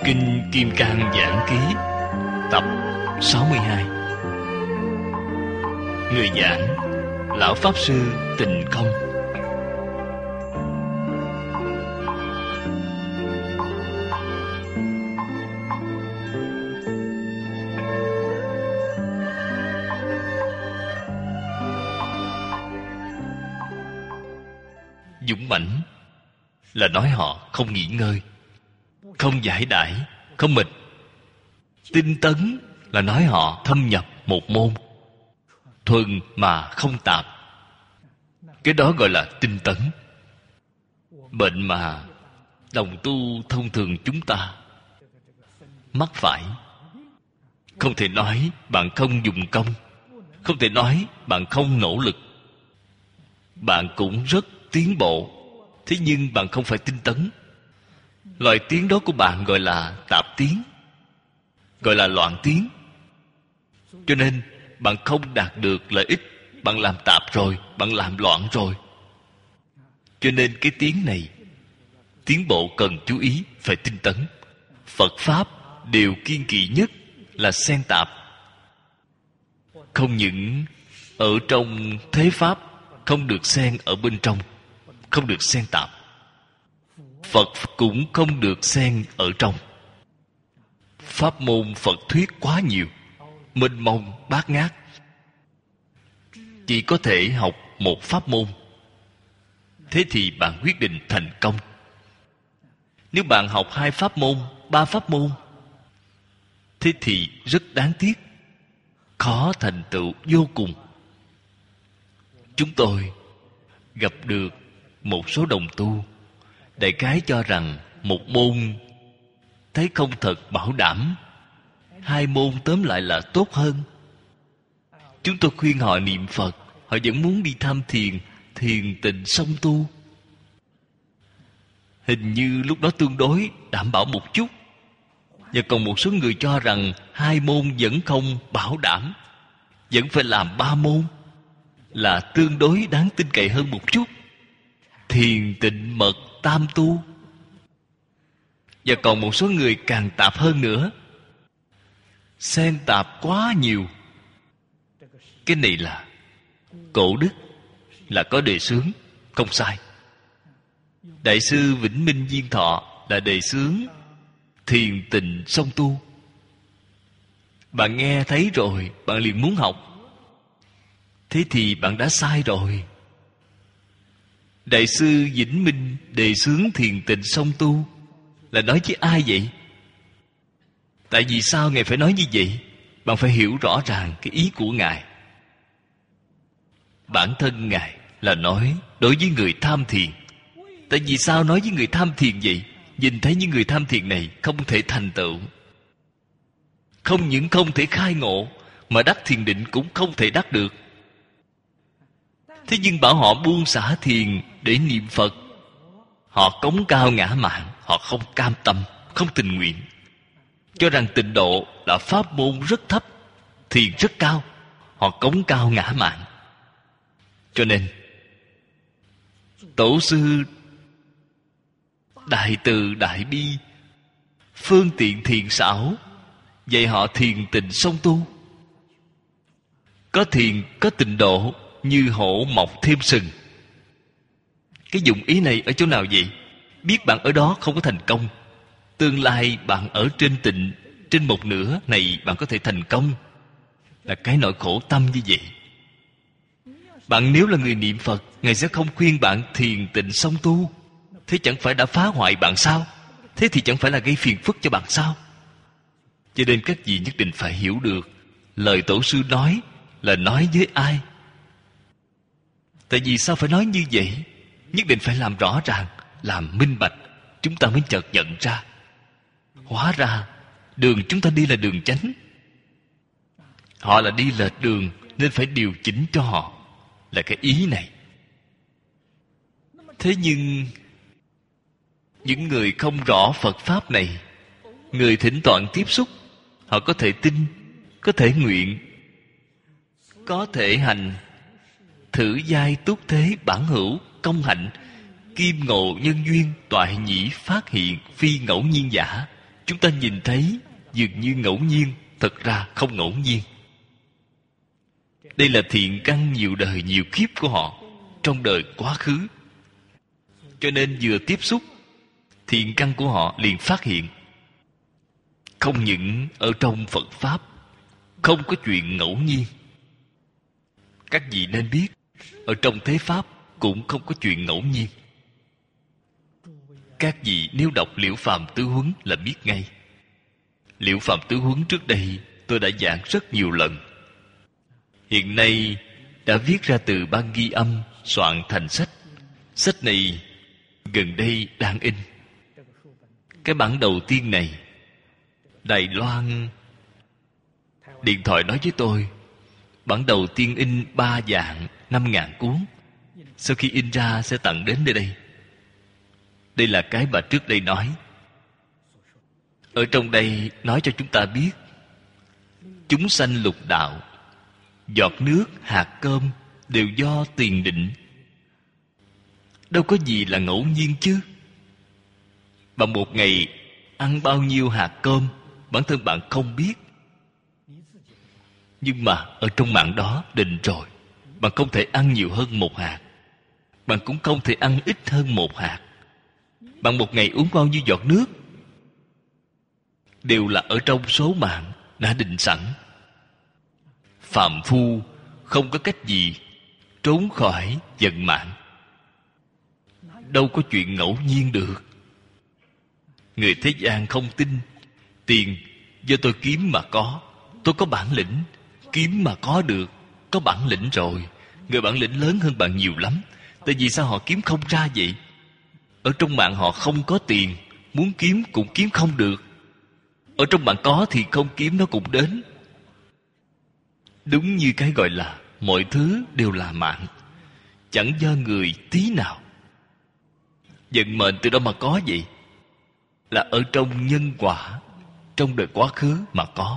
Kinh Kim Cang Giảng Ký tập 62. Người giảng Lão Pháp Sư Tịnh Công. Dũng mãnh là nói họ không nghỉ ngơi, không giải đãi, không mệt. Tinh tấn là nói họ thâm nhập một môn, thuần mà không tạp. Cái đó gọi là tinh tấn. Bệnh mà đồng tu thông thường chúng ta mắc phải, không thể nói bạn không dùng công, không thể nói bạn không nỗ lực. Bạn cũng rất tiến bộ, thế nhưng bạn không phải tinh tấn. Loại tiếng đó của bạn gọi là tạp tiếng, gọi là loạn tiếng. Cho nên bạn không đạt được lợi ích. Bạn làm tạp rồi, bạn làm loạn rồi. Cho nên cái tiếng này, tiến bộ cần chú ý, phải tinh tấn. Phật Pháp điều kiên kỵ nhất là xen tạp. Không những ở trong thế Pháp không được xen ở bên trong, không được xen tạp. Phật cũng không được xen ở trong. Pháp môn Phật thuyết quá nhiều, mênh mông bát ngát. Chỉ có thể học một pháp môn, thế thì bạn quyết định thành công. Nếu bạn học 2 pháp môn, 3 pháp môn, thế thì rất đáng tiếc, khó thành tựu vô cùng. Chúng tôi gặp được một số đồng tu, đại khái cho rằng một môn thấy không thật bảo đảm, 2 môn tóm lại là tốt hơn. Chúng tôi khuyên họ niệm Phật, họ vẫn muốn đi tham thiền, thiền tịnh song tu. Hình như lúc đó tương đối đảm bảo một chút. Và còn một số người cho rằng 2 môn vẫn không bảo đảm, vẫn phải làm 3 môn là tương đối đáng tin cậy hơn một chút. Thiền tịnh mật tam tu. Và còn một số người càng tạp hơn nữa, xen tạp quá nhiều. Cái này là cổ đức, là có đề xướng, không sai. Đại sư Vĩnh Minh Viên Thọ là đề xướng thiền tịnh song tu. Bạn nghe thấy rồi, bạn liền muốn học, thế thì bạn đã sai rồi. Đại sư Vĩnh Minh đề xướng thiền tịnh song tu là nói với ai vậy? Tại vì sao Ngài phải nói như vậy? Bạn phải hiểu rõ ràng cái ý của Ngài. Bản thân Ngài là nói đối với người tham thiền. Tại vì sao nói với người tham thiền vậy? Nhìn thấy những người tham thiền này không thể thành tựu, không những không thể khai ngộ, mà đắc thiền định cũng không thể đắc được. Thế nhưng bảo họ buông xả thiền để niệm Phật, họ cống cao ngã mạn, họ không cam tâm, không tình nguyện, cho rằng tịnh độ là pháp môn rất thấp, thiền rất cao. Họ cống cao ngã mạn. Cho nên Tổ sư đại từ đại bi, phương tiện thiện xảo, dạy họ thiền tịnh song tu. Có thiền, có tịnh độ, như hổ mọc thêm sừng. Cái dụng ý này ở chỗ nào vậy? Biết bạn ở đó không có thành công, tương lai bạn ở trên tịnh, trên một nửa này bạn có thể thành công, là cái nỗi khổ tâm như vậy. Bạn nếu là người niệm Phật, Ngài sẽ không khuyên bạn thiền tịnh song tu. Thế chẳng phải đã phá hoại bạn sao? Thế thì chẳng phải là gây phiền phức cho bạn sao? Cho nên các vị nhất định phải hiểu được lời Tổ sư nói là nói với ai. Tại vì sao phải nói như vậy? Nhất định phải làm rõ ràng, làm minh bạch, chúng ta mới chợt nhận ra. Hóa ra đường chúng ta đi là đường chánh. Họ là đi lệch đường, nên phải điều chỉnh cho họ, là cái ý này. Thế nhưng những người không rõ Phật Pháp này, người thỉnh thoảng tiếp xúc, họ có thể tin, có thể nguyện, có thể hành. Thử giai túc thế bản hữu công hạnh, kim ngộ nhân duyên toại nhĩ phát hiện phi ngẫu nhiên giả. chúng ta nhìn thấy dường như ngẫu nhiên, thật ra không ngẫu nhiên. Đây là thiện căn nhiều đời nhiều kiếp của họ trong đời quá khứ. Cho nên vừa tiếp xúc, thiện căn của họ liền phát hiện. Không những ở trong Phật Pháp không có chuyện ngẫu nhiên. Các vị nên biết, ở trong thế Pháp cũng không có chuyện ngẫu nhiên. Các vị nếu đọc Liễu Phàm Tứ Huấn là biết ngay. Liễu Phàm Tứ Huấn trước đây tôi đã giảng rất nhiều lần. Hiện nay đã viết ra từ ban ghi âm, soạn thành sách. Sách này gần đây đang in. Cái bản đầu tiên này, Đài Loan điện thoại nói với tôi, bản đầu tiên in 3 dạng 5.000 cuốn. Sau khi in ra sẽ tặng đến nơi đây. Đây là cái bà trước đây nói. Ở trong đây nói cho chúng ta biết, chúng sanh lục đạo, giọt nước, hạt cơm đều do tiền định. Đâu có gì là ngẫu nhiên chứ. Bạn một ngày ăn bao nhiêu hạt cơm, bản thân bạn không biết. Nhưng mà ở trong mạng đó định rồi, bạn không thể ăn nhiều hơn 1 hạt, bạn cũng không thể ăn ít hơn 1 hạt. Bạn một ngày uống bao nhiêu giọt nước đều là ở trong số mạng đã định sẵn. Phàm phu không có cách gì trốn khỏi vận mạng. Đâu có chuyện ngẫu nhiên được. Người thế gian không tin. Tiền do tôi kiếm mà có. Tôi có bản lĩnh, kiếm mà có được. Có bản lĩnh rồi. Người bản lĩnh lớn hơn bạn nhiều lắm. Tại vì sao họ kiếm không ra vậy? Ở trong mạng họ không có tiền, muốn kiếm cũng kiếm không được. Ở trong mạng có thì không kiếm nó cũng đến. Đúng như cái gọi là mọi thứ đều là mạng, chẳng do người tí nào. Vận mệnh từ đâu mà có vậy? Là ở trong nhân quả, trong đời quá khứ mà có.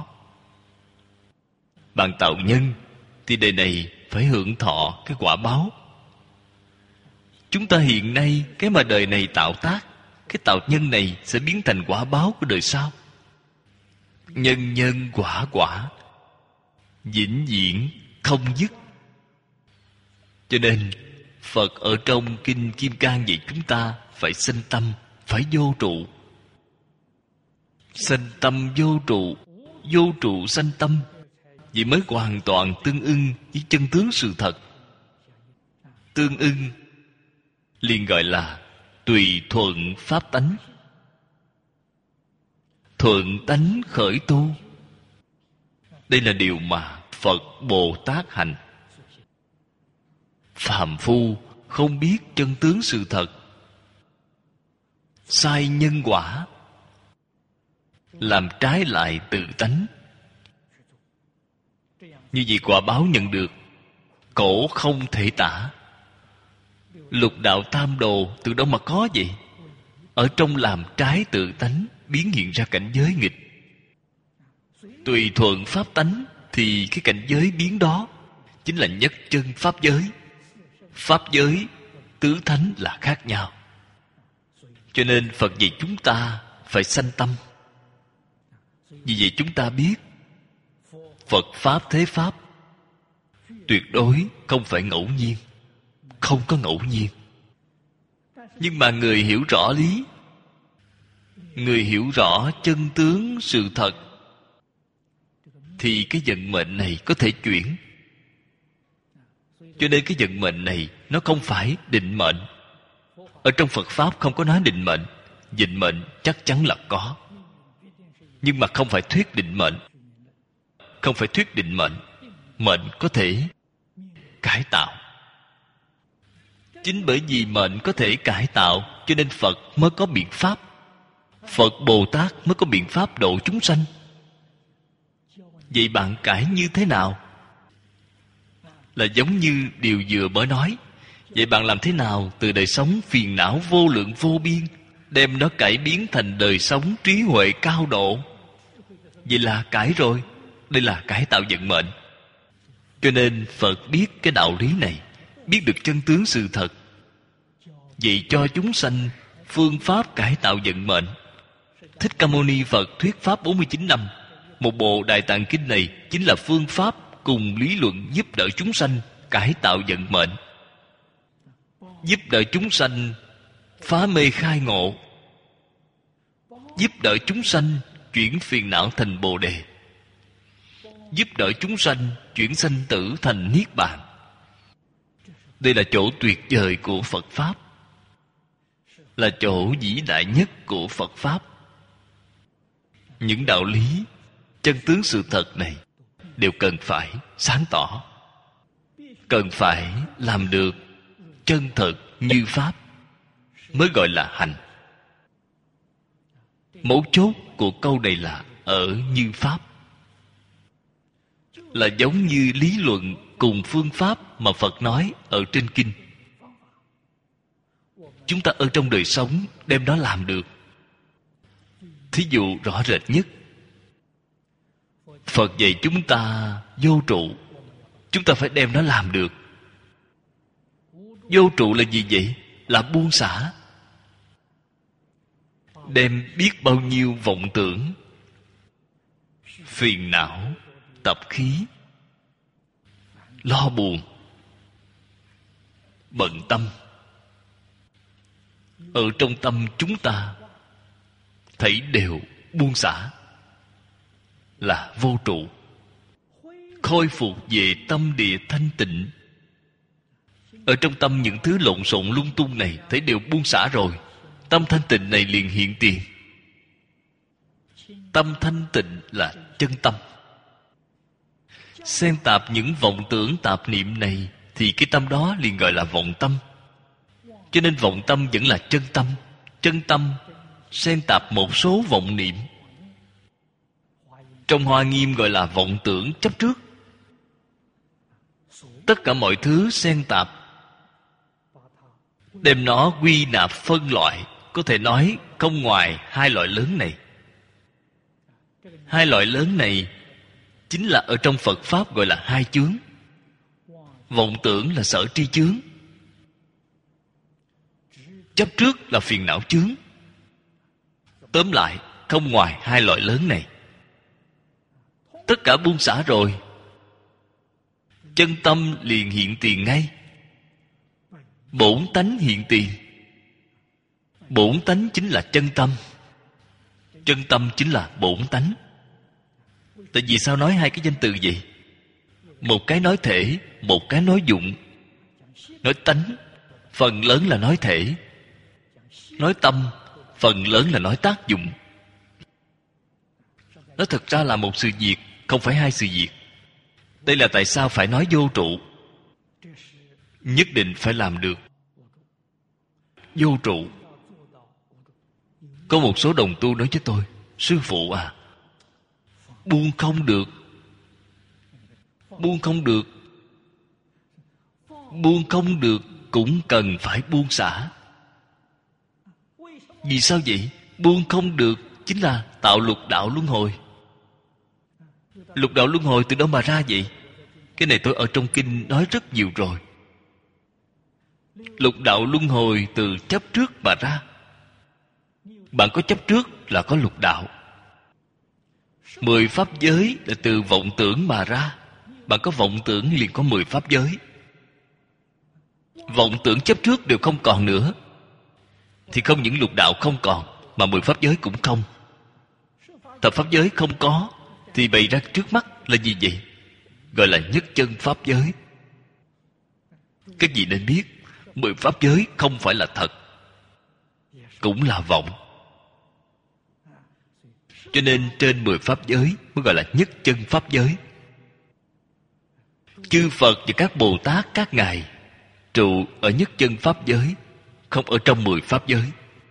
Bạn tạo nhân thì đời này phải hưởng thọ cái quả báo. Chúng ta hiện nay, cái mà đời này tạo tác, cái tạo nhân này sẽ biến thành quả báo của đời sau. Nhân nhân quả quả, vĩnh viễn không dứt. Cho nên Phật ở trong Kinh Kim Cang dạy chúng ta phải sanh tâm, phải vô trụ. Sanh tâm vô trụ, vô trụ sanh tâm, vậy mới hoàn toàn tương ưng với chân tướng sự thật. Tương ưng liền gọi là tùy thuận pháp tánh. Thuận tánh khởi tu. Đây là điều mà Phật Bồ Tát hành. Phàm phu không biết chân tướng sự thật, sai nhân quả, làm trái lại tự tánh. Như vậy quả báo nhận được khổ không thể tả. Lục đạo tam đồ từ đâu mà có vậy? Ở trong làm trái tự tánh, biến hiện ra cảnh giới nghịch. Tùy thuận pháp tánh thì cái cảnh giới biến đó chính là nhất chân pháp giới. Pháp giới, tứ thánh là khác nhau. Cho nên Phật dạy chúng ta phải sanh tâm. Vì vậy chúng ta biết Phật Pháp thế Pháp tuyệt đối không phải ngẫu nhiên. Không có ngẫu nhiên. Nhưng mà người hiểu rõ lý, người hiểu rõ chân tướng sự thật, thì cái vận mệnh này có thể chuyển. Cho nên cái vận mệnh này nó không phải định mệnh. Ở trong Phật Pháp không có nói định mệnh. Định mệnh chắc chắn là có, nhưng mà không phải thuyết định mệnh. Không phải thuyết định mệnh. Mệnh có thể cải tạo. Chính bởi vì mệnh có thể cải tạo, cho nên Phật mới có biện pháp. Phật Bồ Tát mới có biện pháp độ chúng sanh. Vậy bạn cải như thế nào? Là giống như điều vừa mới nói. Vậy bạn làm thế nào từ đời sống phiền não vô lượng vô biên, đem nó cải biến thành đời sống trí huệ cao độ? Vậy là cải rồi. Đây là cải tạo vận mệnh. Cho nên Phật biết cái đạo lý này, biết được chân tướng sự thật, vậy cho chúng sanh phương pháp cải tạo vận mệnh. Thích Ca Mâu Ni Phật thuyết pháp 49 năm. Một bộ Đại Tạng Kinh này chính là phương pháp cùng lý luận giúp đỡ chúng sanh cải tạo vận mệnh, giúp đỡ chúng sanh phá mê khai ngộ, giúp đỡ chúng sanh chuyển phiền não thành Bồ Đề, giúp đỡ chúng sanh chuyển sanh tử thành Niết Bàn. Đây là chỗ tuyệt vời của Phật Pháp, là chỗ vĩ đại nhất của Phật Pháp. Những đạo lý, chân tướng sự thật này đều cần phải sáng tỏ, cần phải làm được chân thật như Pháp mới gọi là hành. Mấu chốt của câu này là ở như Pháp, là giống như lý luận cùng phương pháp mà Phật nói ở trên kinh. Chúng ta ở trong đời sống đem nó làm được. Thí dụ rõ rệt nhất, Phật dạy chúng ta vô trụ, chúng ta phải đem nó làm được. Vô trụ là gì vậy? Là buông xả. Đem biết bao nhiêu vọng tưởng, phiền não, tập khí, lo buồn, bận tâm ở trong tâm chúng ta, thảy đều buông xả, là vô trụ. Khôi phục về tâm địa thanh tịnh. Ở trong tâm những thứ lộn xộn lung tung này thảy đều buông xả rồi, tâm thanh tịnh này liền hiện tiền. Tâm thanh tịnh là chân tâm. Xen tạp những vọng tưởng tạp niệm này thì cái tâm đó liền gọi là vọng tâm. Cho nên vọng tâm vẫn là chân tâm. Chân tâm xen tạp một số vọng niệm. Trong Hoa Nghiêm gọi là vọng tưởng chấp trước. Tất cả mọi thứ xen tạp, đem nó quy nạp phân loại, có thể nói không ngoài hai loại lớn này. Hai loại lớn này chính là ở trong Phật Pháp gọi là hai chướng. Vọng tưởng là sở tri chướng, chấp trước là phiền não chướng. Tóm lại, không ngoài hai loại lớn này. Tất cả buông xả rồi, chân tâm liền hiện tiền ngay. Bổn tánh hiện tiền. Bổn tánh chính là chân tâm. Chân tâm chính là bổn tánh. Tại vì sao nói hai cái danh từ vậy? Một cái nói thể, một cái nói dụng. Nói tánh, phần lớn là nói thể. Nói tâm, phần lớn là nói tác dụng. Nó thực ra là một sự việc, không phải hai sự việc. Đây là tại sao phải nói vô trụ. Nhất định phải làm được vô trụ. Có một số đồng tu nói với tôi: sư phụ à, buông không được. Buông không được. Buông không được cũng cần phải buông xả. Vì sao vậy? Buông không được chính là tạo lục đạo luân hồi. Lục đạo luân hồi từ đâu mà ra vậy? Cái này tôi ở trong kinh nói rất nhiều rồi. Lục đạo luân hồi từ chấp trước mà ra. Bạn có chấp trước là có lục đạo. 10 pháp giới là từ vọng tưởng mà ra. Bạn có vọng tưởng liền có 10 pháp giới. Vọng tưởng chấp trước đều không còn nữa thì không những lục đạo không còn, mà 10 pháp giới cũng không. Thập pháp giới không có thì bày ra trước mắt là gì vậy? Gọi là nhất chân pháp giới. Các vị nên biết, 10 pháp giới không phải là thật, cũng là vọng. Cho nên trên 10 pháp giới mới gọi là nhất chân pháp giới. Chư Phật và các Bồ Tát các ngài trụ ở nhất chân pháp giới, không ở trong 10 pháp giới.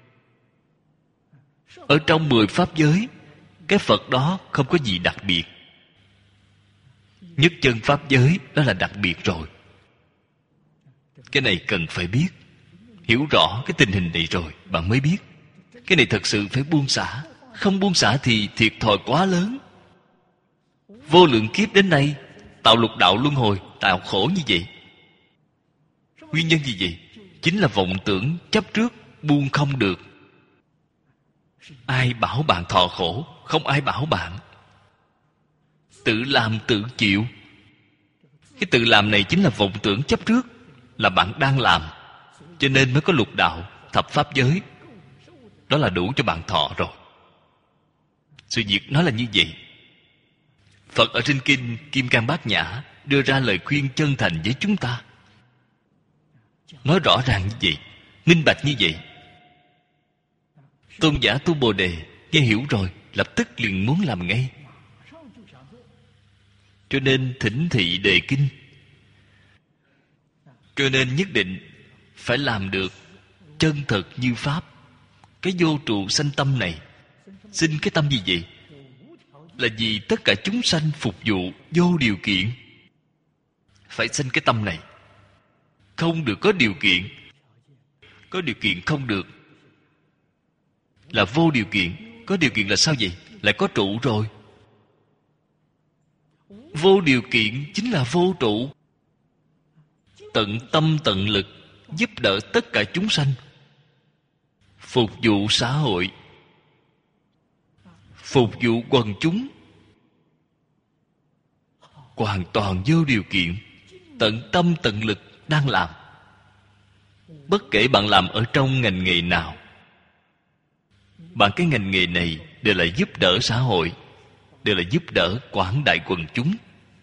Ở trong 10 pháp giới, cái Phật đó không có gì đặc biệt. Nhất chân pháp giới đó là đặc biệt rồi. Cái này cần phải biết. Hiểu rõ cái tình hình này rồi bạn mới biết. Cái này thật sự phải buông xả. Không buông xả thì thiệt thòi quá lớn. Vô lượng kiếp đến nay tạo lục đạo luân hồi, tạo khổ như vậy. Nguyên nhân gì vậy? Chính là vọng tưởng chấp trước buông không được. Ai bảo bạn thọ khổ? Không ai bảo bạn. Tự làm tự chịu. Cái tự làm này chính là vọng tưởng chấp trước, là bạn đang làm. Cho nên mới có lục đạo, thập pháp giới. Đó là đủ cho bạn thọ rồi. Sự việc nó là như vậy. Phật ở trên kinh Kim Cang Bát Nhã đưa ra lời khuyên chân thành với chúng ta, nói rõ ràng như vậy, minh bạch như vậy. Tôn giả Tu Bồ Đề nghe hiểu rồi, lập tức liền muốn làm ngay. Cho nên thỉnh thị đề kinh. Cho nên nhất định phải làm được chân thật như Pháp. Cái vô trụ sanh tâm này, sinh cái tâm gì vậy? Là vì tất cả chúng sanh phục vụ vô điều kiện. Phải sinh cái tâm này. Không được có điều kiện. Có điều kiện không được. Là vô điều kiện. Có điều kiện là sao vậy? Lại có trụ rồi. Vô điều kiện chính là vô trụ. Tận tâm tận lực giúp đỡ tất cả chúng sanh, phục vụ xã hội, phục vụ quần chúng, hoàn toàn vô điều kiện, tận tâm tận lực đang làm. Bất kể bạn làm ở trong ngành nghề nào, bạn cái ngành nghề này đều là giúp đỡ xã hội, đều là giúp đỡ quảng đại quần chúng.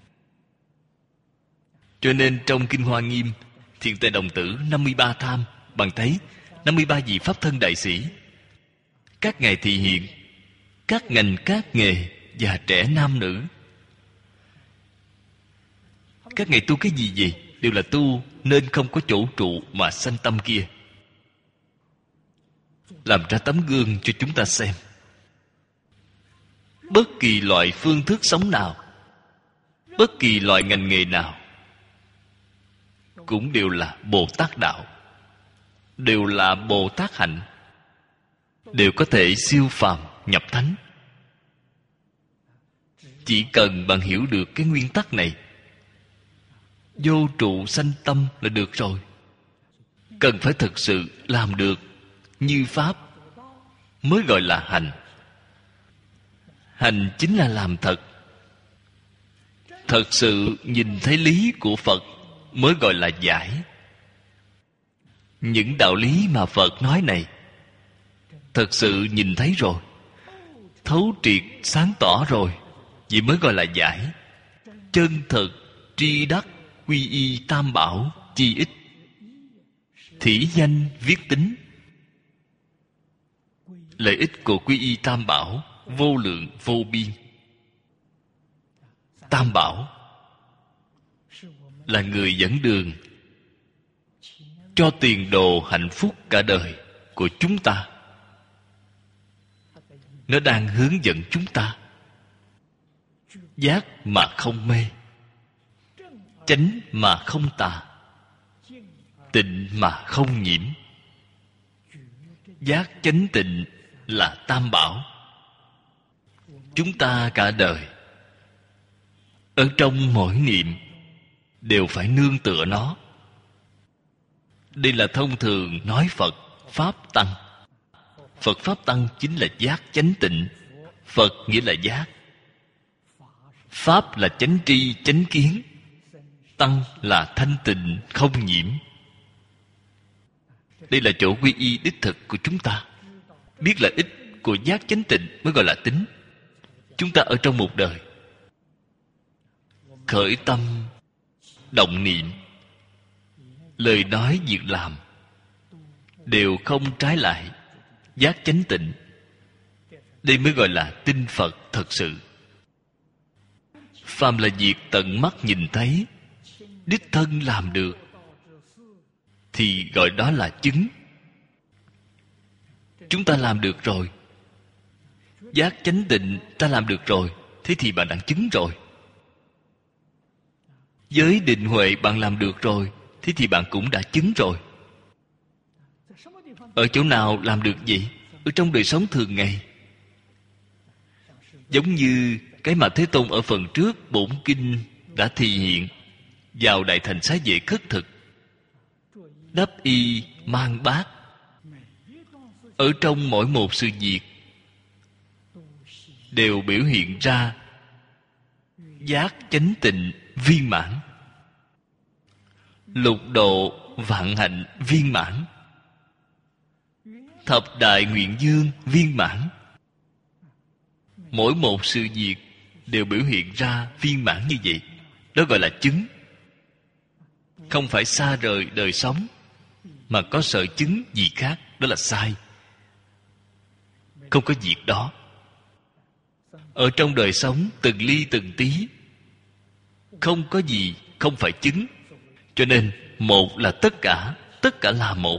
Cho nên trong Kinh Hoa Nghiêm, Thiện Tề Đồng Tử 53 tham, bạn thấy 53 vị Pháp Thân Đại Sĩ, các ngài thị hiện các ngành các nghề, già trẻ nam nữ. Các ngài tu cái gì vậy? Đều là tu nên không có chỗ trụ mà sanh tâm kia. Làm ra tấm gương cho chúng ta xem. Bất kỳ loại phương thức sống nào, bất kỳ loại ngành nghề nào, cũng đều là Bồ Tát đạo, đều là Bồ Tát hạnh, đều có thể siêu phàm nhập thánh. Chỉ cần bạn hiểu được cái nguyên tắc này, vô trụ sanh tâm là được rồi. Cần phải thực sự làm được như Pháp mới gọi là hành. Hành chính là làm thật. Thật sự nhìn thấy lý của Phật mới gọi là giải. Những đạo lý mà Phật nói này thật sự nhìn thấy rồi, thấu triệt sáng tỏ rồi, vậy mới gọi là giải. Chân thật tri đắc quy y tam bảo chi ích, thỉ danh viết tính. Lợi ích của quy y tam bảo vô lượng vô biên. Tam bảo là người dẫn đường cho tiền đồ hạnh phúc cả đời của chúng ta. Nó đang hướng dẫn chúng ta giác mà không mê, chánh mà không tà, tịnh mà không nhiễm. Giác chánh tịnh là tam bảo. Chúng ta cả đời ở trong mỗi niệm đều phải nương tựa nó. Đây là thông thường nói Phật Pháp Tăng. Phật Pháp Tăng chính là giác chánh tịnh. Phật nghĩa là giác, Pháp là chánh tri chánh kiến, Tăng là thanh tịnh không nhiễm. Đây là chỗ quy y đích thực của chúng ta. Biết lợi ích của giác chánh tịnh mới gọi là tính. Chúng ta ở trong một đời khởi tâm động niệm, lời nói việc làm đều không trái lại giác chánh tịnh. Đây mới gọi là tin Phật thật sự. Phàm là việc tận mắt nhìn thấy, đích thân làm được, thì gọi đó là chứng. Chúng ta làm được rồi, giác chánh tịnh ta làm được rồi, thế thì bạn đã chứng rồi. Giới định huệ bạn làm được rồi, thế thì bạn cũng đã chứng rồi. Ở chỗ nào làm được vậy? Ở trong đời sống thường ngày. Giống như cái mà Thế Tôn ở phần trước bổn kinh đã thị hiện vào Đại Thành Xá Vệ khất thực, đắp y mang bát. Ở trong mỗi một sự việc đều biểu hiện ra giác chánh tịnh viên mãn, lục độ vạn hạnh viên mãn, thập đại nguyện dương viên mãn. Mỗi một sự việc đều biểu hiện ra viên mãn như vậy. Đó gọi là chứng. Không phải xa rời đời sống, mà có sở chứng gì khác, đó là sai. Không có việc đó. Ở trong đời sống từng ly từng tí, không có gì không phải chứng. Cho nên một là tất cả là một.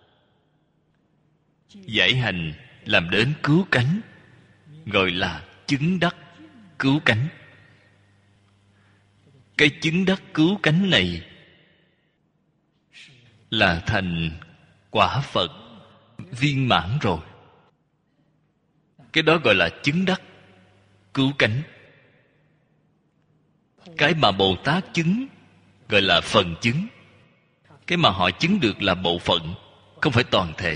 Giải hành làm đến cứu cánh, gọi là chứng đắc cứu cánh. Cái chứng đắc cứu cánh này là thành quả Phật viên mãn rồi. Cái đó gọi là chứng đắc cứu cánh. Cái mà Bồ Tát chứng gọi là phần chứng. Cái mà họ chứng được là bộ phận, không phải toàn thể.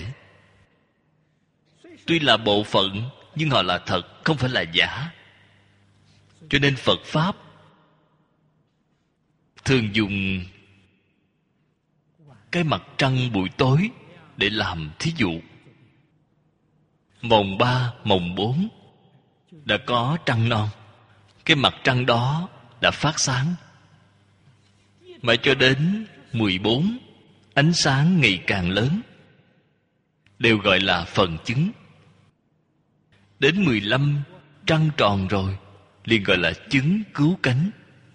Tuy là bộ phận, nhưng họ là thật, không phải là giả. Cho nên Phật Pháp thường dùng cái mặt trăng buổi tối để làm thí dụ. Mồng 3, mồng 4 đã có trăng non. Cái mặt trăng đó đã phát sáng. Mãi cho đến 14, ánh sáng ngày càng lớn, đều gọi là phần chứng. Đến 15, trăng tròn rồi, liền gọi là chứng cứu cánh.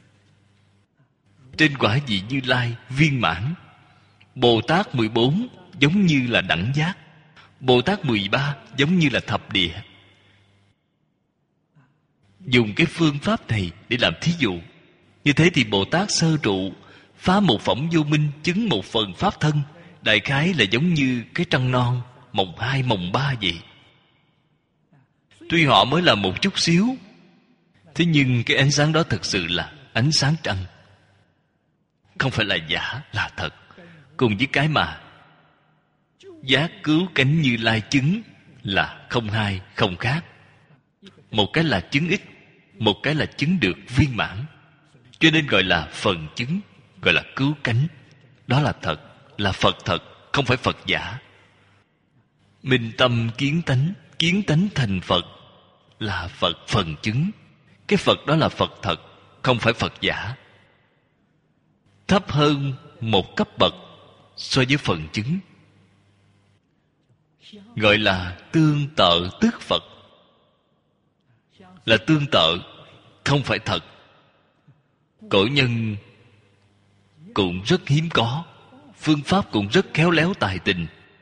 Trên quả vị Như Lai viên mãn. Bồ Tát 14 giống như là đẳng giác, Bồ Tát 13 giống như là thập địa. Dùng cái phương pháp này để làm thí dụ. Như thế thì Bồ Tát sơ trụ phá một phẩm vô minh, chứng một phần pháp thân, đại khái là giống như cái trăng non mồng 2, mồng 3 vậy. Tuy họ mới là một chút xíu, thế nhưng cái ánh sáng đó thực sự là ánh sáng trăng, không phải là giả, là thật. Cùng với cái mà giác cứu cánh Như Lai chứng là không hai không khác. Một cái là chứng ích, một cái là chứng được viên mãn. Cho nên gọi là phần chứng, gọi là cứu cánh. Đó là thật, là Phật thật, không phải Phật giả. Minh tâm kiến tánh thành Phật là Phật phần chứng. Cái Phật đó là Phật thật, không phải Phật giả. Thấp hơn một cấp bậc so với phần chứng, gọi là tương tự tức Phật. Là tương tự, không phải thật. Cổ nhân cũng rất hiếm có, phương pháp cũng rất khéo léo tài tình,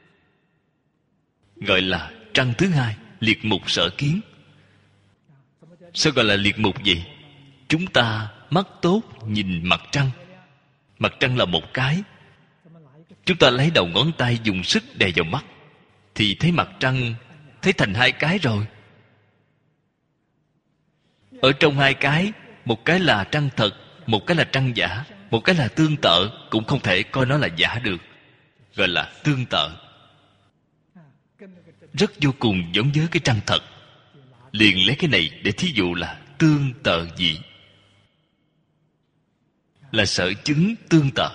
gọi là trăng thứ hai, liệt mục sở kiến. Sao gọi là liệt mục vậy? Chúng ta mắt tốt nhìn mặt trăng. Mặt trăng là một cái. Chúng ta lấy đầu ngón tay dùng sức đè vào mắt, thì thấy mặt trăng thấy thành hai cái rồi. Ở trong hai cái, một cái là trăng thật, một cái là trăng giả, một cái là tương tự, cũng không thể coi nó là giả được, gọi là tương tự. Rất vô cùng giống với cái trăng thật. Liền lấy cái này để thí dụ là tương tự dị, là sở chứng tương tự.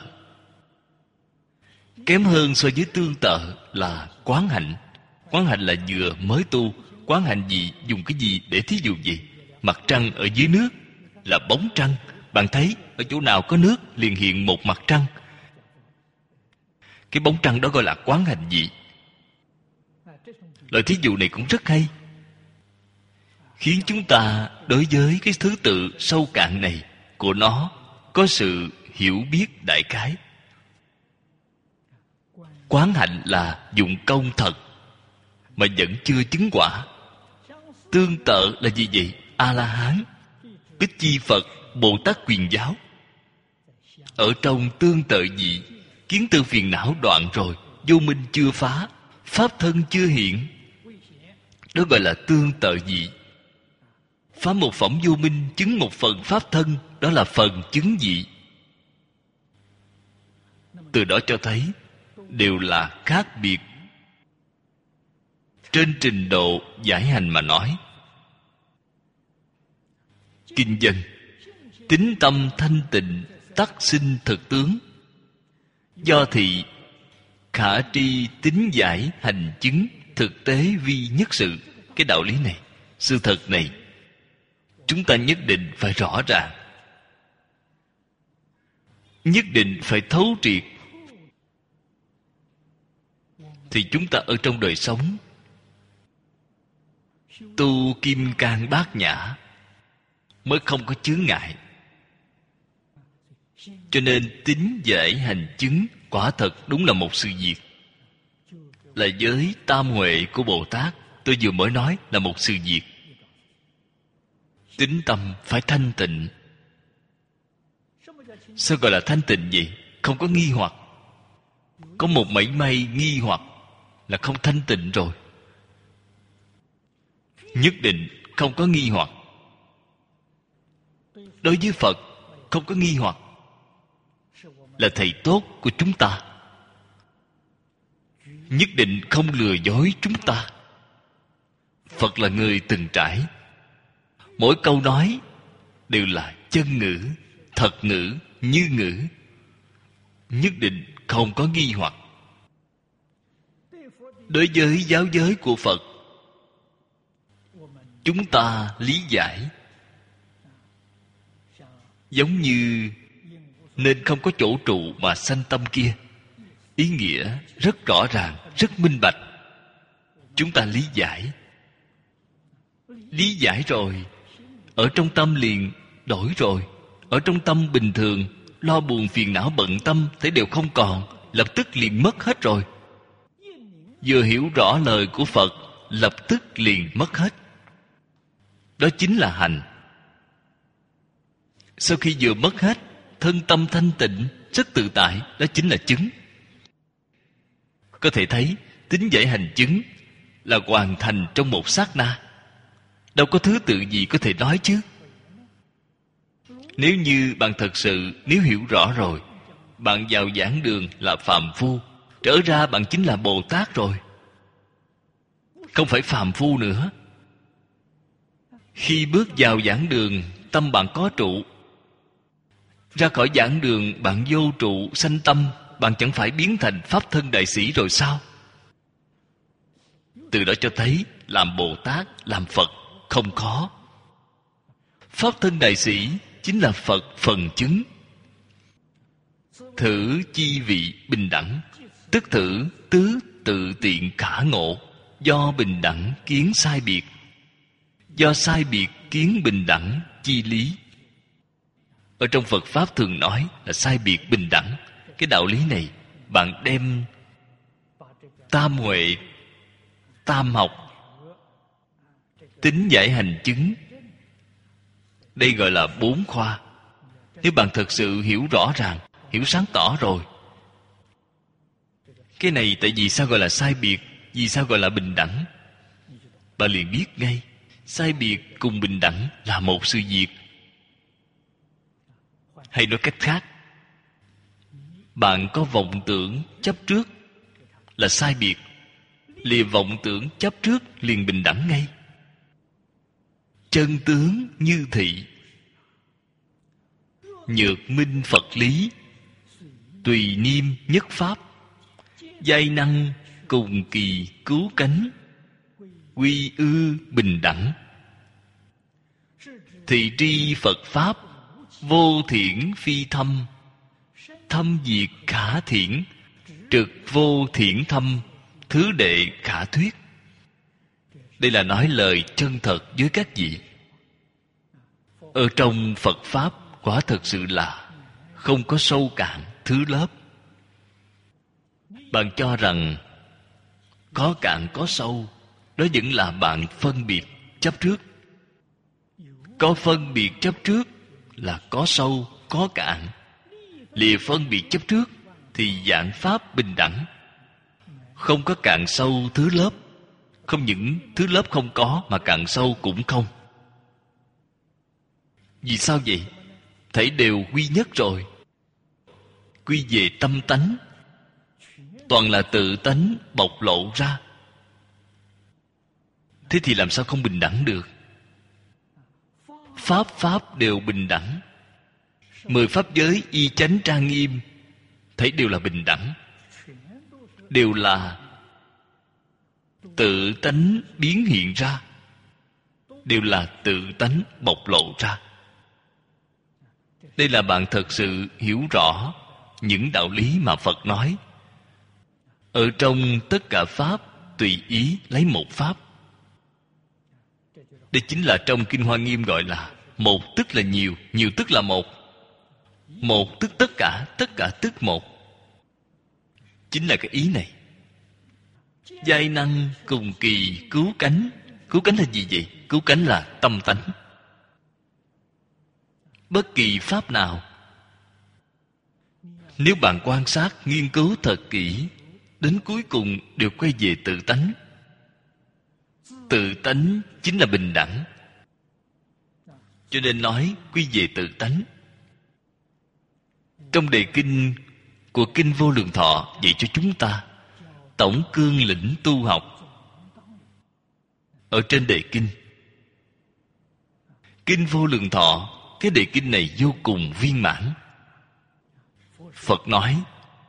Kém hơn so với tương tự là quán hạnh. Quán hạnh là vừa mới tu. Quán hạnh gì, dùng cái gì để thí dụ gì? Mặt trăng ở dưới nước là bóng trăng. Bạn thấy ở chỗ nào có nước liền hiện một mặt trăng. Cái bóng trăng đó gọi là quán hạnh dị. Lời thí dụ này cũng rất hay, khiến chúng ta đối với cái thứ tự sâu cạn này của nó có sự hiểu biết đại khái. Quán hạnh là dụng công thật mà vẫn chưa chứng quả. Tương tự là gì vậy? A-la-hán, Bích Chi Phật, Bồ Tát Quyền Giáo. Ở trong tương tự dị, kiến tư phiền não đoạn rồi, vô minh chưa phá, pháp thân chưa hiện, đó gọi là tương tự dị. Phá một phẩm vô minh, chứng một phần pháp thân, đó là phần chứng dị. Từ đó cho thấy đều là khác biệt. Trên trình độ giải hành mà nói, kinh dân. Tín tâm thanh tịnh, tắc sinh thực tướng. Do thị khả tri tín giải hành chứng, thực tế vi nhất sự. Cái đạo lý này, sự thật này, chúng ta nhất định phải rõ ràng, nhất định phải thấu triệt, thì chúng ta ở trong đời sống tu kim cang bát nhã mới không có chướng ngại. Cho nên tín giải hành chứng quả thật đúng là một sự việc, là giới tam huệ của Bồ Tát. Tôi vừa mới nói là một sự việc. Tín tâm phải thanh tịnh. Sao gọi là thanh tịnh vậy? Không có nghi hoặc. Có một mảy may nghi hoặc là không thanh tịnh rồi. Nhất định không có nghi hoặc. Đối với Phật không có nghi hoặc, là thầy tốt của chúng ta, nhất định không lừa dối chúng ta. Phật là người từng trải, mỗi câu nói đều là chân ngữ, thật ngữ, như ngữ, nhất định không có nghi hoặc. Đối với giáo giới của Phật, chúng ta lý giải giống như nên không có chỗ trụ mà sanh tâm kia. Ý nghĩa rất rõ ràng, rất minh bạch. Chúng ta lý giải. Lý giải rồi, ở trong tâm liền đổi rồi. Ở trong tâm bình thường, lo buồn phiền não bận tâm thế đều không còn, lập tức liền mất hết rồi. Vừa hiểu rõ lời của Phật, lập tức liền mất hết. Đó chính là hành. Sau khi vừa mất hết, thân tâm thanh tịnh, rất tự tại, đó chính là chứng. Có thể thấy tín giải hành chứng là hoàn thành trong một sát na. Đâu có thứ tự gì có thể nói chứ. Nếu như bạn thật sự, nếu hiểu rõ rồi, bạn vào giảng đường là phàm phu, trở ra bạn chính là Bồ Tát rồi, không phải phàm phu nữa. Khi bước vào giảng đường, tâm bạn có trụ, ra khỏi giảng đường bạn vô trụ sanh tâm, bạn chẳng phải biến thành Pháp thân đại sĩ rồi sao? Từ đó cho thấy làm Bồ Tát, làm Phật không khó. Pháp thân đại sĩ chính là Phật phần chứng. Thử chi vị bình đẳng, tức thử tứ tự tiện khả ngộ. Do bình đẳng kiến sai biệt, do sai biệt kiến bình đẳng chi lý. Ở trong Phật Pháp thường nói là sai biệt bình đẳng. Cái đạo lý này bạn đem tam huệ, tam học, tín giải hành chứng, đây gọi là 4 khoa. Nếu bạn thật sự hiểu rõ ràng, hiểu sáng tỏ rồi, cái này tại vì sao gọi là sai biệt, vì sao gọi là bình đẳng, bạn liền biết ngay. Sai biệt cùng bình đẳng là một sự việc. Hay nói cách khác, bạn có vọng tưởng chấp trước là sai biệt, lìa vọng tưởng chấp trước liền bình đẳng ngay. Chân tướng như thị, nhược minh Phật lý, tùy niêm nhất pháp, giai năng cùng kỳ cứu cánh, quy ư bình đẳng. Thị tri Phật Pháp, vô thiển phi thâm, thâm diệt khả thiển, trực vô thiển thâm, thứ đệ khả thuyết. Đây là nói lời chân thật với các vị. Ở trong Phật Pháp quả thật sự là không có sâu cạn thứ lớp. Bạn cho rằng có cạn có sâu, đó vẫn là bạn phân biệt chấp trước. Có phân biệt chấp trước là có sâu có cạn. Lìa phân biệt chấp trước thì vạn pháp bình đẳng, không có cạn sâu thứ lớp. Không những thứ lớp không có, mà cạn sâu cũng không. Vì sao vậy? Thảy đều quy nhất rồi, quy về tâm tánh, toàn là tự tánh bộc lộ ra. Thế thì làm sao không bình đẳng được? pháp pháp đều bình đẳng. 10 pháp giới y chánh trang nghiêm, thấy đều là bình đẳng, đều là tự tánh biến hiện ra, đều là tự tánh bộc lộ ra. Đây là bạn thật sự hiểu rõ những đạo lý mà Phật nói. Ở trong tất cả pháp, tùy ý lấy một pháp. Đây chính là trong Kinh Hoa Nghiêm gọi là một tức là nhiều, nhiều tức là một. Một tức tất cả tức một. Chính là cái ý này. Giai năng cùng kỳ cứu cánh. Cứu cánh là gì vậy? Cứu cánh là tâm tánh. Bất kỳ pháp nào, nếu bạn quan sát, nghiên cứu thật kỹ, đến cuối cùng đều quay về tự tánh. Tự tánh chính là bình đẳng. Cho nên nói quy về tự tánh. Trong đề kinh của Kinh Vô Lượng Thọ dạy cho chúng ta tổng cương lĩnh tu học. Ở trên đề kinh Kinh Vô Lượng Thọ, cái đề kinh này vô cùng viên mãn. Phật nói,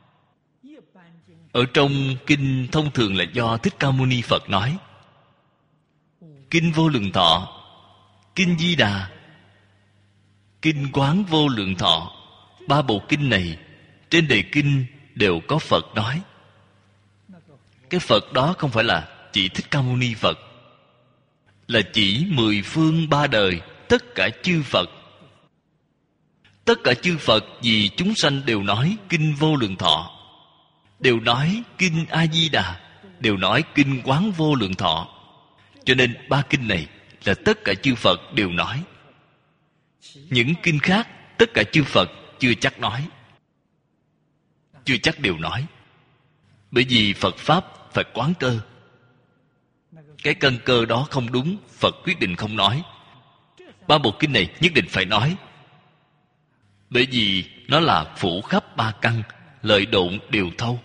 ở trong kinh thông thường là do Thích Ca Mâu Ni Phật nói. Kinh Vô Lượng Thọ, Kinh Di Đà, Kinh Quán Vô Lượng Thọ, 3 bộ kinh này trên đề kinh đều có Phật nói. Cái Phật đó không phải là chỉ Thích Ca Mâu Ni Phật, là chỉ 10 phương 3 đời tất cả chư Phật. Tất cả chư Phật vì chúng sanh đều nói Kinh Vô Lượng Thọ, đều nói Kinh A Di Đà, đều nói Kinh Quán Vô Lượng Thọ. Cho nên 3 kinh này là tất cả chư Phật đều nói. Những kinh khác tất cả chư Phật chưa chắc nói, chưa chắc đều nói. Bởi vì Phật Pháp phải quán cơ. Cái căn cơ đó không đúng, Phật quyết định không nói. 3 bộ kinh này nhất định phải nói. Bởi vì nó là phủ khắp 3 căn, lợi độn đều thâu.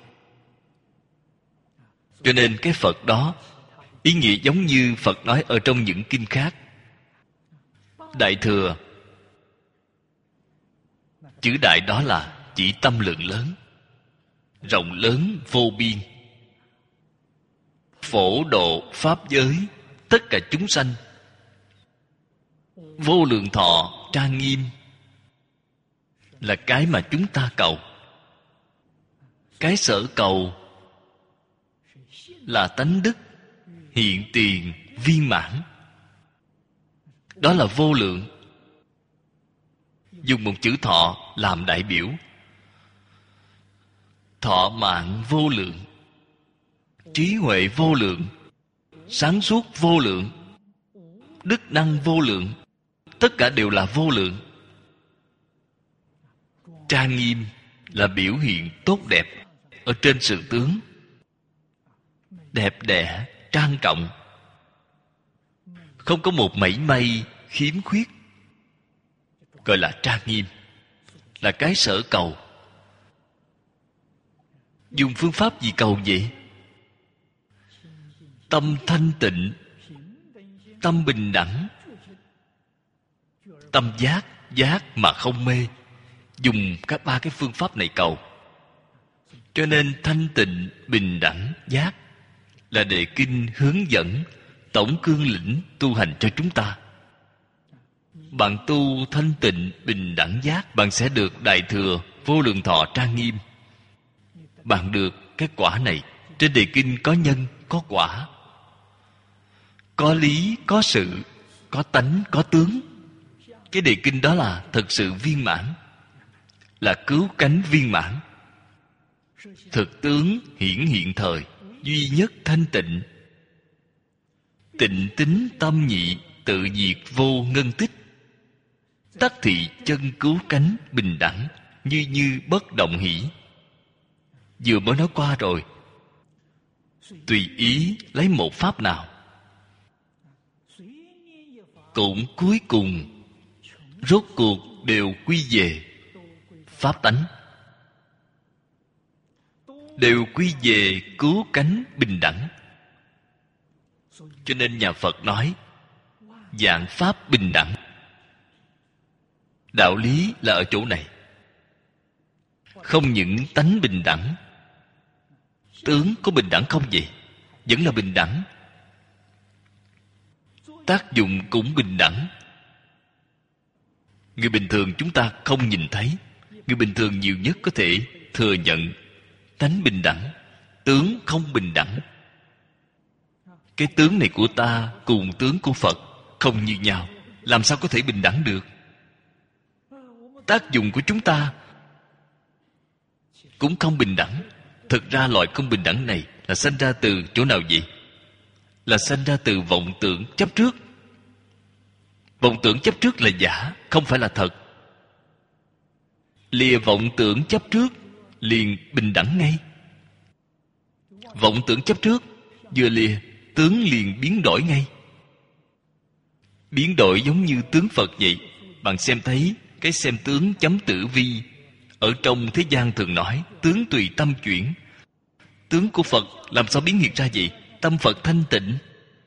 Cho nên cái Phật đó ý nghĩa giống như Phật nói ở trong những kinh khác. Đại Thừa, chữ đại đó là chỉ tâm lượng lớn, rộng lớn vô biên, phổ độ pháp giới tất cả chúng sanh. Vô Lượng Thọ trang nghiêm là cái mà chúng ta cầu. Cái sở cầu là tánh đức hiện tiền viên mãn. Đó là vô lượng. Dùng một chữ thọ làm đại biểu. Thọ mạng vô lượng, trí huệ vô lượng, sáng suốt vô lượng, đức năng vô lượng, tất cả đều là vô lượng. Trang nghiêm là biểu hiện tốt đẹp ở trên sự tướng, đẹp đẽ, trang trọng, không có một mảy may khiếm khuyết, gọi là trang nghiêm, là cái sở cầu. Dùng phương pháp gì cầu vậy? Tâm thanh tịnh, tâm bình đẳng, tâm giác, giác mà không mê. Dùng các 3 cái phương pháp này cầu. Cho nên thanh tịnh, bình đẳng, giác là đề kinh hướng dẫn tổng cương lĩnh tu hành cho chúng ta. Bạn tu thanh tịnh, bình đẳng, giác, bạn sẽ được Đại Thừa Vô Lượng Thọ trang nghiêm. Bạn được cái quả này. Trên đề kinh có nhân, có quả, có lý, có sự, có tánh, có tướng. Cái đề kinh đó là thật sự viên mãn, là cứu cánh viên mãn. Thực tướng hiển hiện thời, duy nhất thanh tịnh, tịnh tính tâm nhị, tự diệt vô ngân tích. Tắc thị chân cứu cánh bình đẳng, như như bất động hỷ. Vừa mới nói qua rồi. Tùy ý lấy một pháp nào, cũng cuối cùng rốt cuộc đều quy về pháp tánh, đều quy về cứu cánh bình đẳng. Cho nên nhà Phật nói dạng pháp bình đẳng. Đạo lý là ở chỗ này. Không những tánh bình đẳng, tướng có bình đẳng không vậy? Vẫn là bình đẳng. Tác dụng cũng bình đẳng. Người bình thường chúng ta không nhìn thấy. Người bình thường nhiều nhất có thể thừa nhận tánh bình đẳng, tướng không bình đẳng. Cái tướng này của ta cùng tướng của Phật không như nhau, làm sao có thể bình đẳng được? Tác dụng của chúng ta cũng không bình đẳng. Thực ra loại không bình đẳng này là sanh ra từ chỗ nào vậy? Là sanh ra từ vọng tưởng chấp trước. Vọng tưởng chấp trước là giả, không phải là thật. Lìa vọng tưởng chấp trước liền bình đẳng ngay. Vọng tưởng chấp trước vừa lìa, tướng liền biến đổi ngay. Biến đổi giống như tướng Phật vậy. Bạn xem thấy cái xem tướng chấm tử vi ở trong thế gian thường nói tướng tùy tâm chuyển. Tướng của Phật làm sao biến hiện ra vậy? Tâm Phật thanh tịnh.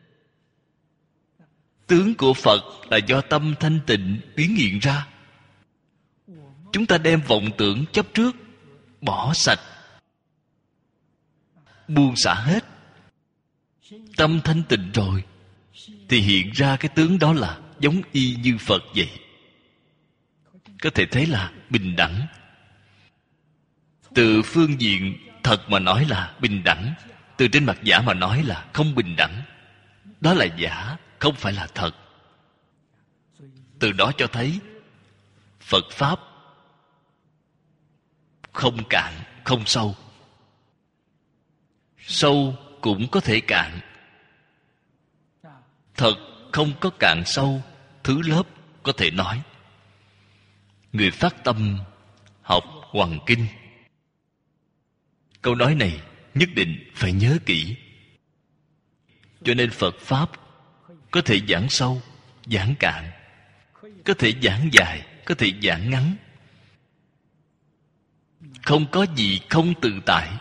Tướng của Phật là do tâm thanh tịnh biến hiện ra. Chúng ta đem vọng tưởng chấp trước bỏ sạch, buông xả hết. Tâm thanh tịnh rồi thì hiện ra cái tướng đó là giống y như Phật vậy. Có thể thấy là bình đẳng. Từ phương diện thật mà nói là bình đẳng, từ trên mặt giả mà nói là không bình đẳng. Đó là giả, không phải là thật. Từ đó cho thấy Phật Pháp không cạn, không sâu. Sâu cũng có thể cạn. Thật không có cạn sâu, thứ lớp có thể nói. Người phát tâm học Hoằng Kinh, câu nói này nhất định phải nhớ kỹ. Cho nên Phật Pháp có thể giảng sâu, giảng cạn, có thể giảng dài, có thể giảng ngắn. Không có gì không tự tại.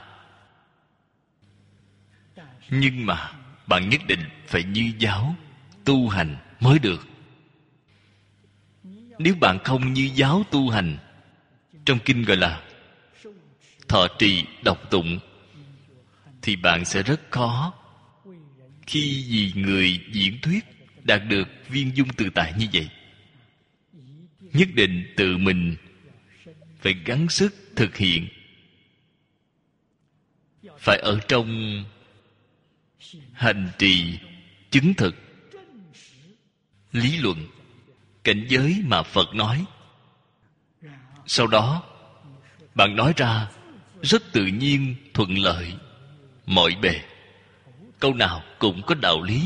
Nhưng mà bạn nhất định phải như giáo tu hành mới được. Nếu bạn không như giáo tu hành, trong kinh gọi là thọ trì đọc tụng, thì bạn sẽ rất khó khi vì người diễn thuyết đạt được viên dung tự tại như vậy. Nhất định tự mình phải gắng sức thực hiện, phải ở trong hành trì chứng thực lý luận cảnh giới mà Phật nói. Sau đó bạn nói ra rất tự nhiên, thuận lợi, mọi bề, câu nào cũng có đạo lý.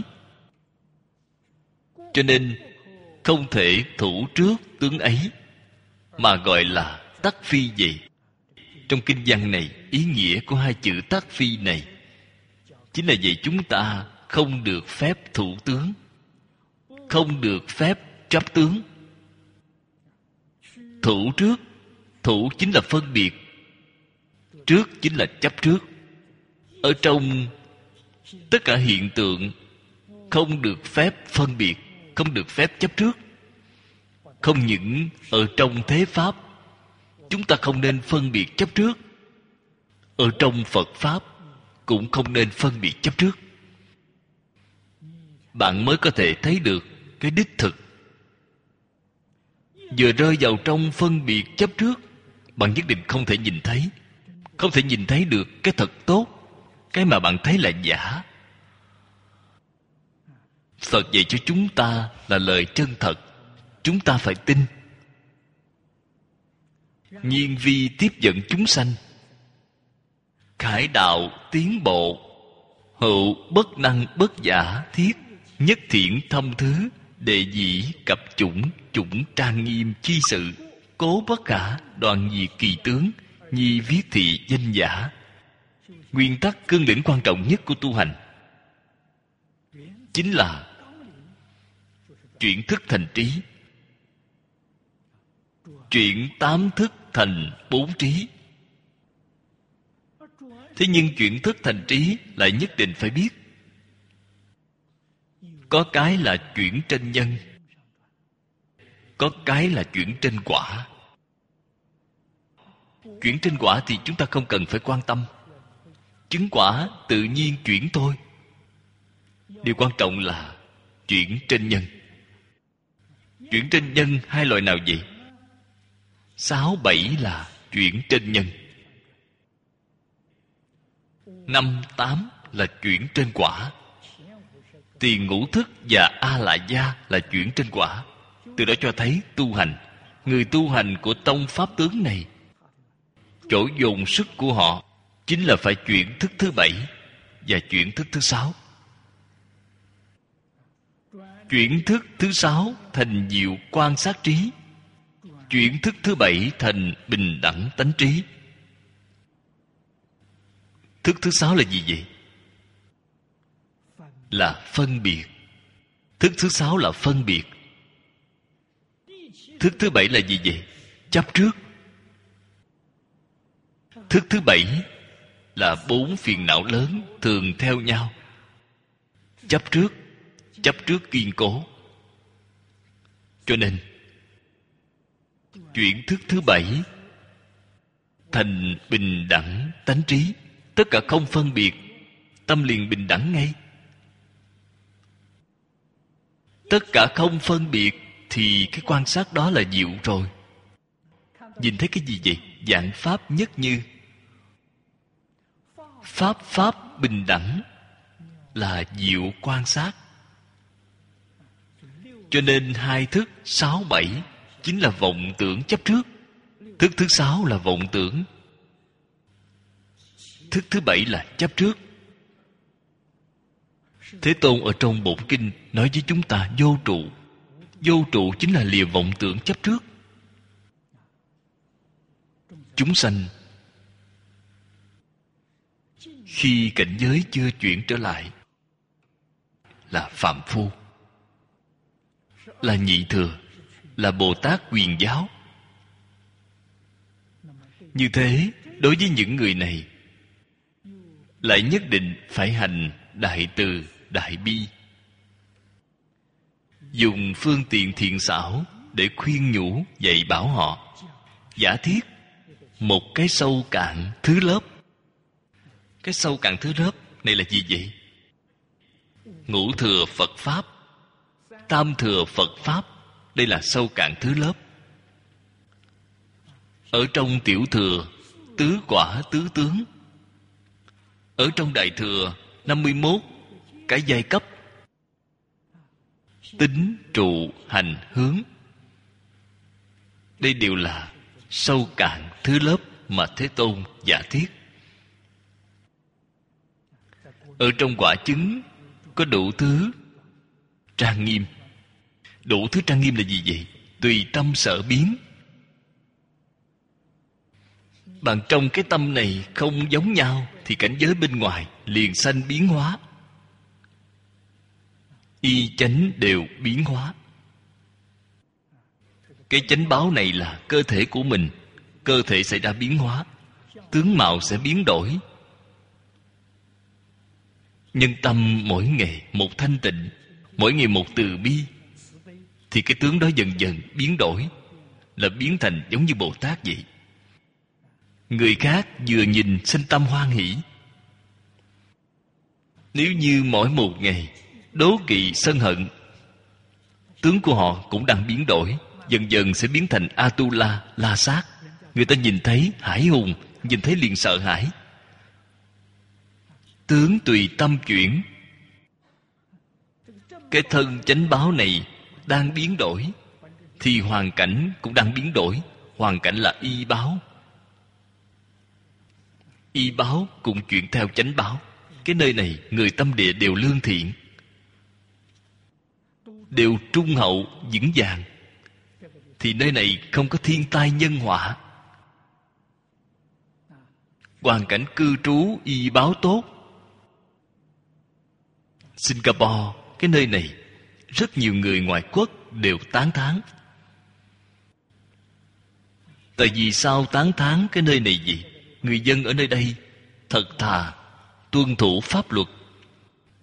Cho nên không thể thủ trước tướng ấy, mà gọi là tắc phi vậy. Trong kinh văn này, ý nghĩa của hai chữ tắc phi này chính là vậy. Chúng ta không được phép thủ tướng, không được phép chấp tướng. Thủ trước, thủ chính là phân biệt, trước chính là chấp trước. Ở trong tất cả hiện tượng không được phép phân biệt, không được phép chấp trước. Không những ở trong thế Pháp chúng ta không nên phân biệt chấp trước, ở trong Phật Pháp cũng không nên phân biệt chấp trước. Bạn mới có thể thấy được cái đích thực. Vừa rơi vào trong phân biệt chấp trước, bạn nhất định không thể nhìn thấy, không thể nhìn thấy được cái thật tốt. Cái mà bạn thấy là giả. Phật dạy cho chúng ta là lời chân thật, chúng ta phải tin. Nhiên vi tiếp dẫn chúng sanh, khải đạo tiến bộ, hữu bất năng bất giả thiết, nhất thiện thâm thứ, đệ dĩ cập chủng, chủng trang nghiêm chi sự, cố bất khả đoàn diệt kỳ tướng, nhi viết thị danh giả. Nguyên tắc cương lĩnh quan trọng nhất của tu hành chính là chuyển thức thành trí, chuyển tám thức thành bốn trí. Thế nhưng chuyển thức thành trí lại nhất định phải biết có cái là chuyển trên nhân, Có cái là chuyển trên quả. Chuyển trên quả thì chúng ta không cần phải quan tâm. Chứng quả tự nhiên chuyển thôi. Điều quan trọng là chuyển trên nhân. Chuyển trên nhân hai loại nào vậy? 6, 7 là chuyển trên nhân. 5, 8 là chuyển trên quả. Tiền ngũ thức và A lại gia là chuyển trên quả. Từ đó cho thấy tu hành, người tu hành của tông pháp tướng này, chỗ dồn sức của họ chính là phải chuyển thức thứ 7 và chuyển thức thứ 6. Chuyển thức thứ 6 thành diệu quan sát trí. Chuyển thức thứ 7 thành bình đẳng tánh trí. Thức thứ 6 là gì vậy? Là phân biệt. Thức thứ 6 là phân biệt. Thức thứ 7 là gì vậy? Chấp trước. Thức thứ 7 là 4 phiền não lớn thường theo nhau. Chấp trước kiên cố. Cho nên chuyển thức thứ 7 thành bình đẳng tánh trí. Tất cả không phân biệt, tâm liền bình đẳng ngay. Tất cả không phân biệt thì cái quan sát đó là diệu rồi. Nhìn thấy cái gì vậy? Vạn pháp nhất như. Pháp bình đẳng là diệu quan sát. Cho nên hai thức 6, 7 chính là vọng tưởng chấp trước. Thức thứ 6 là vọng tưởng. Thức thứ 7 là chấp trước. Thế Tôn ở trong bổn kinh nói với chúng ta vô trụ. Vô trụ chính là lìa vọng tưởng chấp trước. Chúng sanh khi cảnh giới chưa chuyển trở lại là phàm phu, là nhị thừa, là Bồ Tát quyền giáo. Như thế, đối với những người này lại nhất định phải hành đại từ, đại bi, dùng phương tiện thiện xảo để khuyên nhủ dạy bảo họ, giả thiết một cái sâu cạn thứ lớp. Cái sâu cạn thứ lớp này là gì vậy? Ngũ thừa Phật Pháp, tam thừa Phật Pháp. Đây là sâu cạn thứ lớp. Ở trong tiểu thừa, tứ quả tứ tướng. Ở trong đại thừa, 51 cái giai cấp. Tính, trụ, hành, hướng. Đây đều là sâu cạn thứ lớp mà Thế Tôn giả thiết. Ở trong quả chứng có đủ thứ trang nghiêm. Đủ thứ trang nghiêm là gì vậy? Tùy tâm sở biến. Bạn trong cái tâm này không giống nhau thì cảnh giới bên ngoài liền sanh biến hóa. Y chánh đều biến hóa. Cái chánh báo này là cơ thể của mình. Cơ thể xảy ra biến hóa, tướng mạo sẽ biến đổi. Nhân tâm mỗi ngày một thanh tịnh, mỗi ngày một từ bi, thì cái tướng đó dần dần biến đổi, là biến thành giống như Bồ Tát vậy. Người khác vừa nhìn sinh tâm hoan hỷ. Nếu như mỗi một ngày đố kỵ sân hận, tướng của họ cũng đang biến đổi, dần dần sẽ biến thành Atula, La Sát. Người ta nhìn thấy hải hùng, nhìn thấy liền sợ hãi. Tướng tùy tâm chuyển. Cái thân chánh báo này đang biến đổi, thì hoàn cảnh cũng đang biến đổi. Hoàn cảnh là y báo. Y báo cũng chuyển theo chánh báo. Cái nơi này người tâm địa đều lương thiện, đều trung hậu vững vàng, thì nơi này không có thiên tai nhân họa. Hoàn cảnh cư trú y báo tốt. Singapore, cái nơi này rất nhiều người ngoại quốc đều tán thán. Tại vì sao tán thán cái nơi này gì? Người dân ở nơi đây thật thà, tuân thủ pháp luật.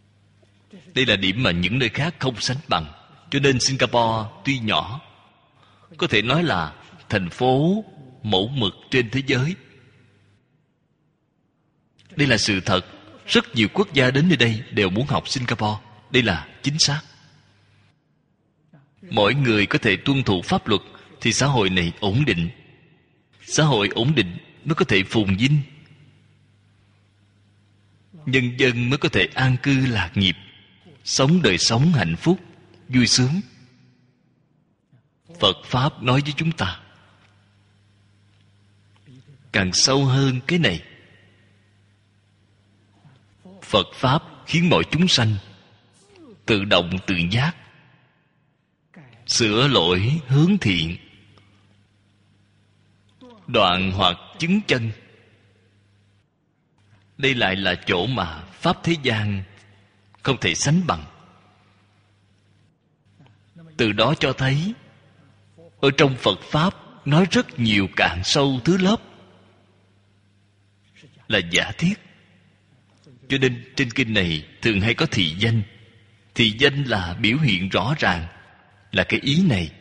Đây là điểm mà những nơi khác không sánh bằng. Cho nên Singapore tuy nhỏ, có thể nói là thành phố mẫu mực trên thế giới. Đây là sự thật. Rất nhiều quốc gia đến nơi đây đều muốn học Singapore. Đây là chính xác. Mỗi người có thể tuân thủ pháp luật thì xã hội này ổn định. Xã hội ổn định mới có thể phồn vinh, nhân dân mới có thể an cư lạc nghiệp, sống đời sống hạnh phúc, vui sướng. Phật Pháp nói với chúng ta càng sâu hơn cái này. Phật Pháp khiến mọi chúng sanh tự động tự giác, sửa lỗi hướng thiện, đoạn hoặc chứng chân. Đây lại là chỗ mà Pháp thế gian không thể sánh bằng. Từ đó cho thấy ở trong Phật Pháp nói rất nhiều cạn sâu thứ lớp, là giả thiết. Cho nên trên kinh này thường hay có thị danh. Thị danh là biểu hiện rõ ràng là cái ý này.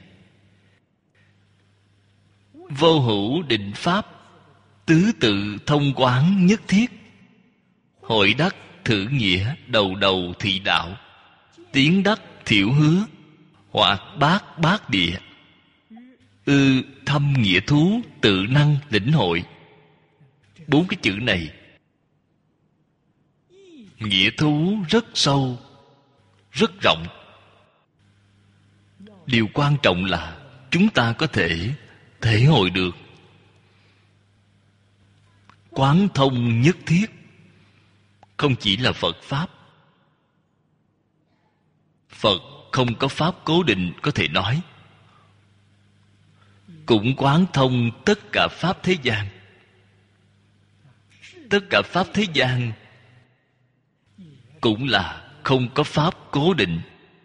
Vô hữu định pháp, tứ tự thông quán nhất thiết, hội đắc thử nghĩa, đầu đầu thị đạo, tiến đắc thiểu hứa, hoặc bát bát địa, ư thâm nghĩa thú, tự năng lĩnh hội. 4 cái chữ này nghĩa thú rất sâu, rất rộng. Điều quan trọng là chúng ta có thể thể hội được. Quán thông nhất thiết không chỉ là Phật Pháp. Phật không có Pháp cố định có thể nói, cũng quán thông tất cả Pháp thế gian. Tất cả Pháp thế gian cũng là không có Pháp cố định.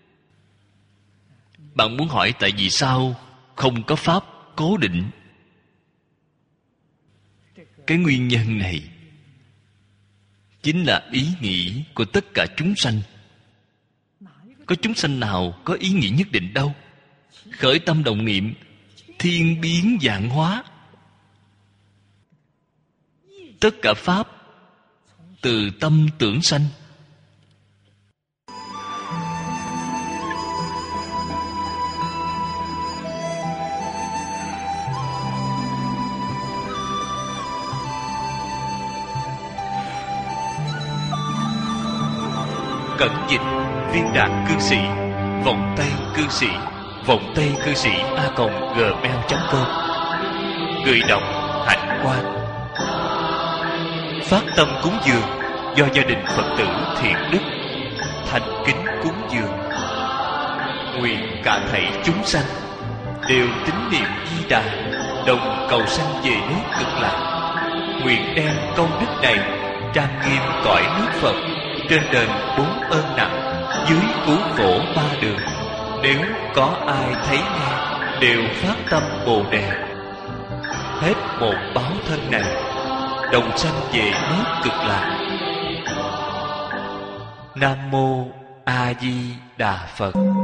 Bạn muốn hỏi tại vì sao không có Pháp cố định? Cái nguyên nhân này chính là ý nghĩ của tất cả chúng sanh. Có chúng sanh nào có ý nghĩ nhất định đâu. Khởi tâm động niệm, thiên biến vạn hóa. Tất cả Pháp từ tâm tưởng sanh. Cẩn dịch Viên Đạt Cư Sĩ, vòng tay cư sĩ, vòng tay cư sĩ @gmail.com. Người đọc Hạnh Quang. Phát tâm cúng dường do gia đình Phật tử Thiện Đức thành kính cúng dường. Nguyện cả thảy chúng sanh đều tín niệm Di Đà, đồng cầu sanh về nước Cực Lạc. Nguyện đem công đức này trang nghiêm cõi nước Phật, trên đền 4 ơn nặng, dưới cứu khổ 3 đường. Nếu có ai thấy nghe đều phát tâm Bồ Đề, hết một báo thân này đồng sanh về nước Cực Lạc. Nam mô A Di Đà Phật.